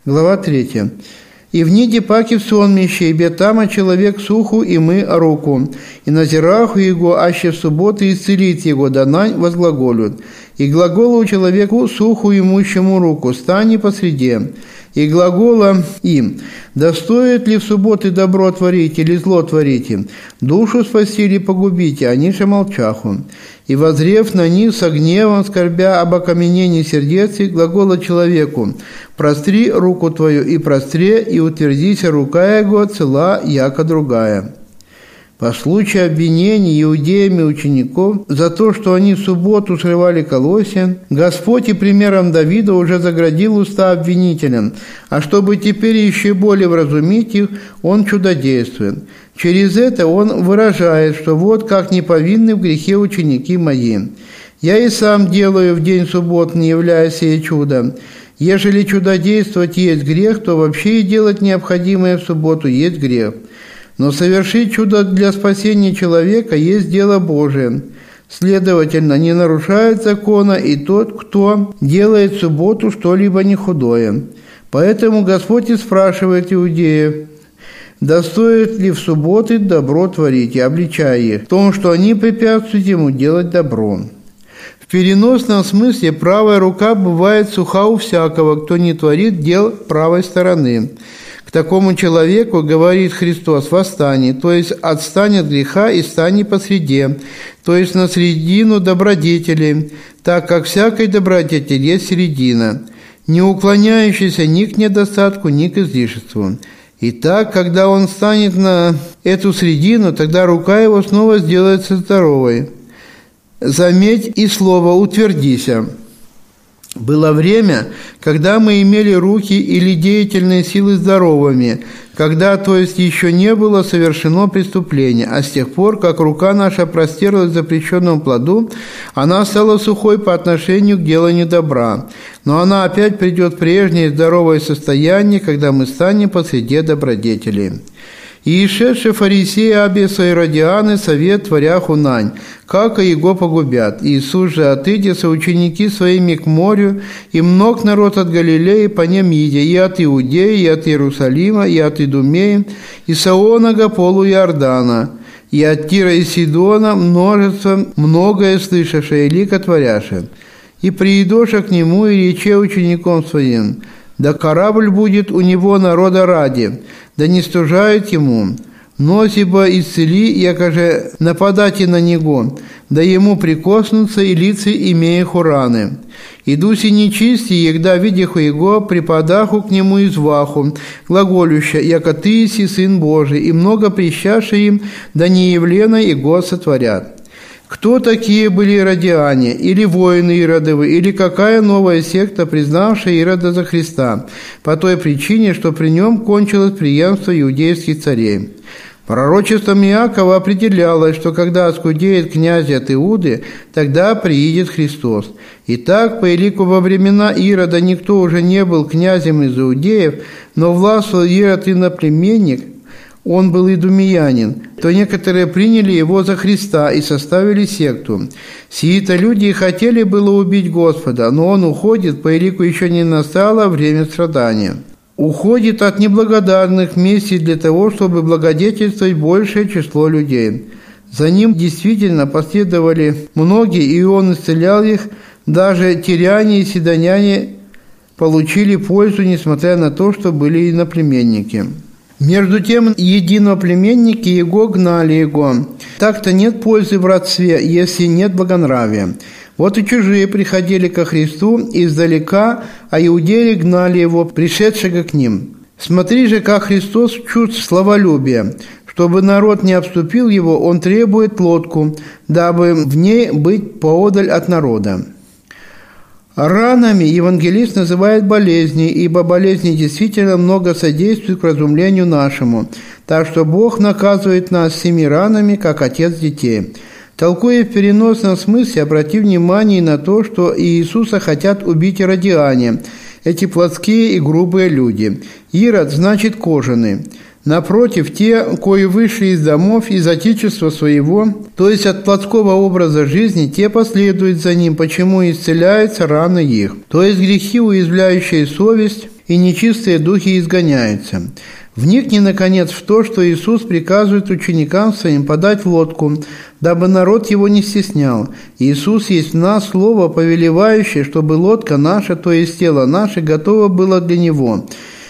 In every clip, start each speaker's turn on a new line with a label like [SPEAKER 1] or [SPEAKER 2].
[SPEAKER 1] Глава 3. «И вниде паки в сонмище, и бетама человек суху, и мы руку, и назираху его, аще в субботу исцелит его, да нань возглаголют. И глаголу человеку суху имущему руку, стани посреди, и глагола им, да стоит ли в субботы добро творить или зло творите, душу спасти или погубите, они же молчаху. И возрев на них со гневом, скорбя об окаменении сердец, глагола человеку, простри руку твою и простре, и утвердися рука его цела, яко другая». По случаю обвинений иудеями учеников за то, что они в субботу срывали колосья, Господь и примером Давида уже заградил уста обвинителям, а чтобы теперь еще более вразумить их, Он чудодействует. Через это Он выражает, что вот как неповинны в грехе ученики мои. «Я и сам делаю в день суббот, не являясь сие чудо. Ежели чудодействовать есть грех, то вообще и делать необходимое в субботу есть грех. Но совершить чудо для спасения человека есть дело Божие. Следовательно, не нарушает закона и тот, кто делает в субботу что-либо не худое. Поэтому Господь и спрашивает иудеев, да стоит ли в субботы добро творить, и обличая их в том, что они препятствуют ему делать добро». В переносном смысле правая рука бывает суха у всякого, кто не творит дел правой стороны. К такому человеку, говорит Христос, восстань, то есть отстань от греха и стань посреди, то есть на середину добродетели, так как всякой добродетели есть середина, не уклоняющаяся ни к недостатку, ни к излишеству. Итак, когда он станет на эту середину, тогда рука его снова сделается здоровой. Заметь и слово «утвердися». Было время, когда мы имели руки или деятельные силы здоровыми, когда, то есть, еще не было совершено преступление, а с тех пор, как рука наша простерлась к запрещенному плоду, она стала сухой по отношению к деланию добра. Но она опять придет в прежнее здоровое состояние, когда мы станем посреди добродетелей. «И ишедшие фарисеи Абеса и Родианы совет творяху нань, как и его погубят. Иисус же, отыдя соученики своими к морю, и мног народ от Галилеи по нем идя, и от Иудеи, и от Иерусалима, и от Идумеи, и Саонага полу Иордана, и от Тира и Сидона множество, многое слышавшее, лика творяше. И приидоша к нему, и рече учеником своим, да корабль будет у него народа ради, да не стужают ему, но сибо исцели, якоже нападайте на него, да ему прикоснутся и лица имея раны. Идуси нечисти, егда видиху его, припадаху к нему изваху, глаголюща, яко ты иси Сын Божий, и много прищаши им, да не явлено его сотворят». Кто такие были иродиане, или воины Иродовы, или какая новая секта, признавшая Ирода за Христа, по той причине, что при нем кончилось преемство иудейских царей? Пророчеством Иакова определялось, что когда оскудеет князь от Иуды, тогда приидет Христос. Итак, по элику во времена Ирода никто уже не был князем из иудеев, но властвовал Ирод иноплеменник, он был идумеянин, то некоторые приняли его за Христа и составили секту. Сии-то люди хотели было убить Господа, но он уходит, по элику еще не настало время страдания. Уходит от неблагодарных вместе для того, чтобы благодетельствовать большее число людей. За ним действительно последовали многие, и он исцелял их, даже тиряне и сидоняне получили пользу, несмотря на то, что были иноплеменники. Между тем, единоплеменники его гнали его. Так-то нет пользы в родстве, если нет благонравия. Вот и чужие приходили ко Христу издалека, а иудеи гнали его, пришедшего к ним. Смотри же, как Христос чувств словолюбия. Чтобы народ не обступил его, он требует лодку, дабы в ней быть поодаль от народа. Ранами евангелист называет болезни, ибо болезни действительно много содействуют к разумлению нашему, так что Бог наказывает нас всеми ранами, как отец детей. Толкуя в переносном смысле, обрати внимание на то, что Иисуса хотят убить иродиане, эти плотские и грубые люди. Ирод значит кожаный. Напротив, те, кои вышли из домов, из отечества своего, то есть от плотского образа жизни, те последуют за ним, почему исцеляются раны их. То есть грехи, уязвляющие совесть, и нечистые духи изгоняются. Вникни, наконец, в то, что Иисус приказывает ученикам своим подать лодку, дабы народ его не стеснял. Иисус есть в нас слово, повелевающее, чтобы лодка наша, то есть тело наше, готово было для Него,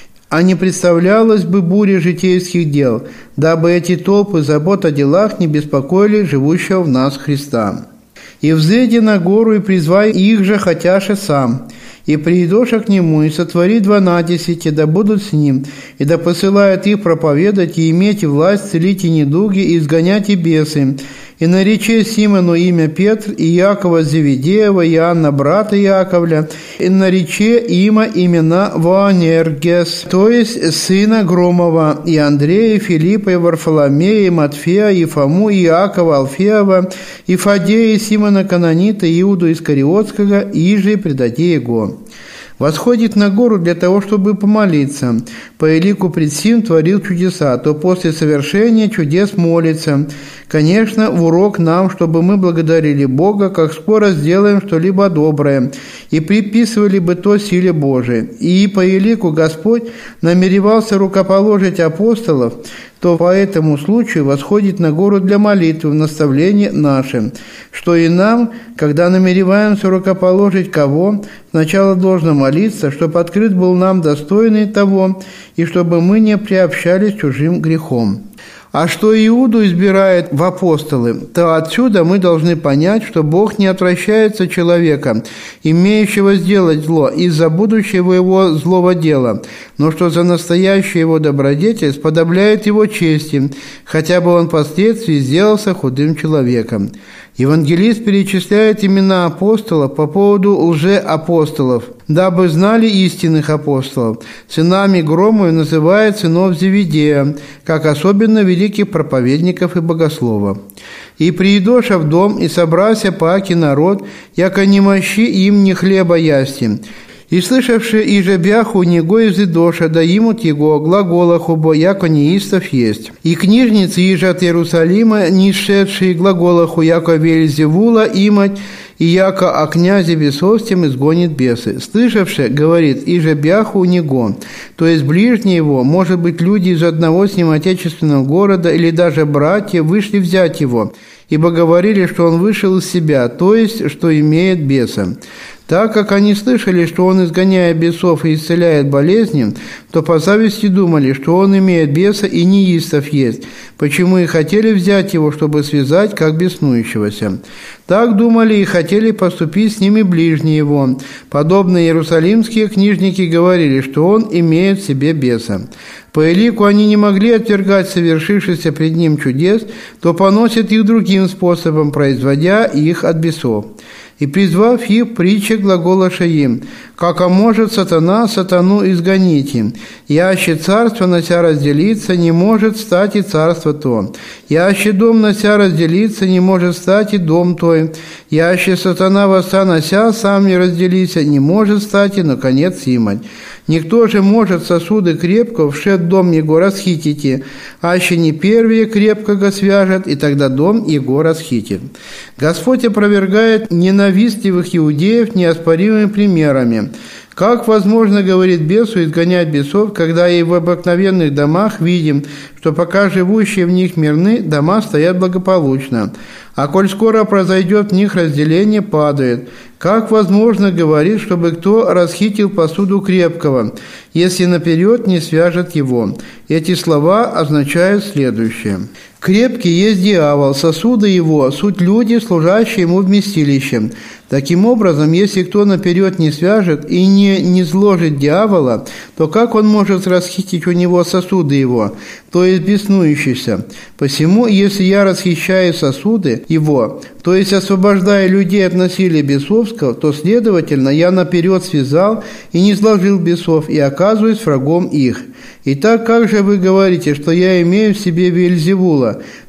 [SPEAKER 1] а не представлялось бы бури житейских дел, дабы эти толпы забот о делах не беспокоили живущего в нас Христа. И взойди на гору, и призвай их же, хотяше сам, и придоша к нему, и сотвори 12, да будут с ним, и да посылает их проповедать, и иметь власть целить и недуги, и изгонять и бесы. И нарече Симону имя Петр, и Якова Зеведеева, и Иоанна брата Яковля, и нарече имена Ваанергес, то есть сына Громова, и Андрея, и Филиппа, и Варфоломея, и Матфея, и Фому, и Иакова Алфеева, и Фадея, и Симона Канонита, и Иуду Искариотского, и же предаде его. Восходит на гору для того, чтобы помолиться. По элику пред сим творил чудеса, то после совершения чудес молится. Конечно, в урок нам, чтобы мы благодарили Бога, как скоро сделаем что-либо доброе, и приписывали бы то силе Божией. И по элику Господь намеревался рукоположить апостолов, то по этому случаю восходит на гору для молитвы в наставление наше, что и нам, когда намереваемся рукоположить кого, сначала должно молиться, чтобы открыт был нам достойный того, и чтобы мы не приобщались к чужим грехом. А что Иуду избирает в апостолы, то отсюда мы должны понять, что Бог не отвращается человека, имеющего сделать зло, из-за будущего его злого дела, но что за настоящую его добродетель сподобляет его чести, хотя бы он впоследствии сделался худым человеком. Евангелист перечисляет имена апостолов по поводу лжеапостолов, дабы знали истинных апостолов. Сынами Громовых называет сынов Зеведея, как особенно великих проповедников и богословов. «И приидоша в дом, и собрася паки народ, яко не мощи им ни хлеба ясти. И слышавши иже бяху него изидоша, да имут его глаголах обо, яко неистов есть. И книжницы иже от Иерусалима, не шедшие глаголаху, яко Вельзевула имать, и яко о князе бесовстем изгонит бесы. Слышавши, говорит, иже бяху у него, то есть ближние его, может быть, люди из одного с ним отечественного города или даже братья вышли взять его, ибо говорили, что он вышел из себя, то есть, что имеет беса. Так как они слышали, что он, изгоняя бесов и исцеляет болезни, то по зависти думали, что он имеет беса и неистов есть, почему и хотели взять его, чтобы связать, как беснующегося. Так думали и хотели поступить с ними ближние его. Подобно иерусалимские книжники говорили, что он имеет в себе беса. По элику они не могли отвергать совершившихся пред ним чудес, то поносят их другим способом, производя их от бесов. И призвав их притча глаголаша им, как может сатана сатану изгоните. Яще царство нося разделиться, не может стать и царство то. Яще дом нося разделиться, не может стать и дом той. Яще сатана воста нося, сам не разделися, не может стать и наконец имать. Никто же может сосуды крепко вшед дом его расхитите, аще не первые крепко го свяжет, и тогда дом его расхитит. Господь опровергает ненавистливых иудеев неоспоримыми примерами. Как возможно, говорит бесу, изгонять бесов, когда и в обыкновенных домах видим, что пока живущие в них мирны, дома стоят благополучно, а коль скоро произойдет в них разделение, падает. Как возможно, говорит, чтобы кто расхитил посуду крепкого, если наперед не свяжет его? Эти слова означают следующее. Крепкий есть дьявол, сосуды его, суть люди, служащие ему вместилищем. Таким образом, если кто наперед не свяжет и не сложит дьявола, то как он может расхитить у него сосуды его, то есть беснующийся? Посему, если я расхищаю сосуды его, то есть освобождая людей от насилия бесовского, то, следовательно, я наперед связал и не сложил бесов, и оказываюсь врагом их. Итак, как же вы говорите, что я имею в себе Вельзевула,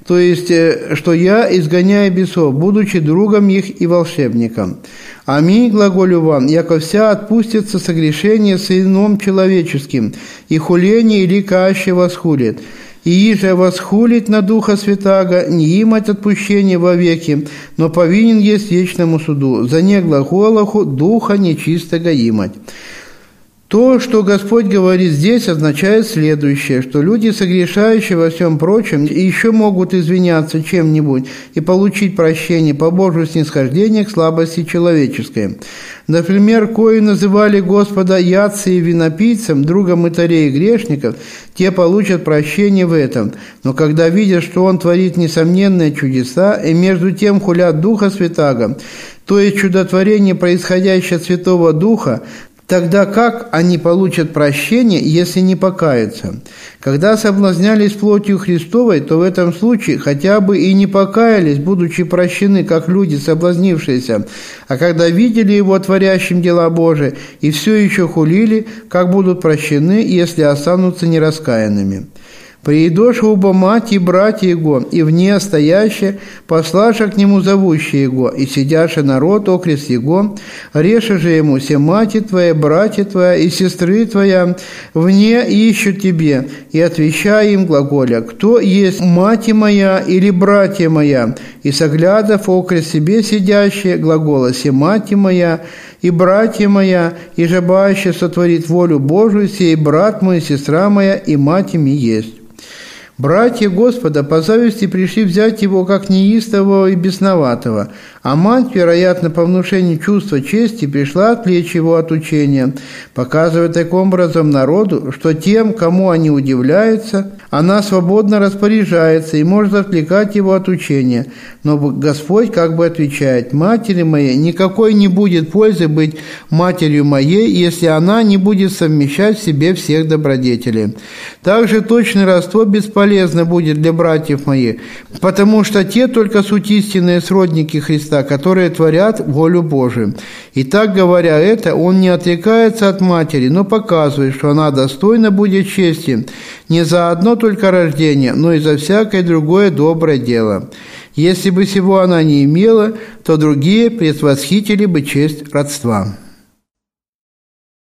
[SPEAKER 1] то есть, что я изгоняю бесов, будучи другом их и волшебником. Аминь, глаголю вам, яко вся отпустится согрешение сыном человеческим, и хуление или каще восхулит. И иже восхулить на Духа Святаго, не имать отпущения вовеки, но повинен есть вечному суду, за не глаголаху Духа нечистого имать». То, что Господь говорит здесь, означает следующее, что люди, согрешающие во всем прочем, еще могут извиняться чем-нибудь и получить прощение по Божьему снисхождению к слабости человеческой. Например, кои называли Господа ядцем и винопийцем, другом мытарей и грешников, те получат прощение в этом. Но когда видят, что Он творит несомненные чудеса, и между тем хулят Духа Святаго, то есть чудотворение, происходящее от Святого Духа, тогда как они получат прощение, если не покаются? Когда соблазнялись плотью Христовой, то в этом случае хотя бы и не покаялись, будучи прощены, как люди, соблазнившиеся, а когда видели Его творящим дела Божии и все еще хулили, как будут прощены, если останутся нераскаянными. «Приидоша оба мать и братья Его, и вне стоящие, послаша к Нему зовущие Его, и сидящий народ окрест Его, реша же Ему, все мати Твоя, братья Твоя и сестры Твоя, вне ищут Тебе, и отвечай им глаголя, кто есть мать моя или братья моя, и соглядав окрест себе сидящие, глагола, все мать моя и братья моя, и жабаще сотворит волю Божию, сей брат мой, сестра моя, и мать ми есть». Братья Господа по зависти пришли взять его как неистового и бесноватого, а мать, вероятно, по внушению чувства чести, пришла отвлечь его от учения, показывая таким образом народу, что тем, кому они удивляются, она свободно распоряжается и может отвлекать его от учения. Но Господь как бы отвечает: «Матери моей никакой не будет пользы быть матерью моей, если она не будет совмещать в себе всех добродетелей. Также точное родство бесполезно будет для братьев моих, потому что те только суть истинные сродники Христа, которые творят волю Божию. И так, говоря это, он не отрекается от матери, но показывает, что она достойна будет чести не за одно только рождение, но и за всякое другое доброе дело. Если бы сего она не имела, то другие предвосхитили бы честь родства».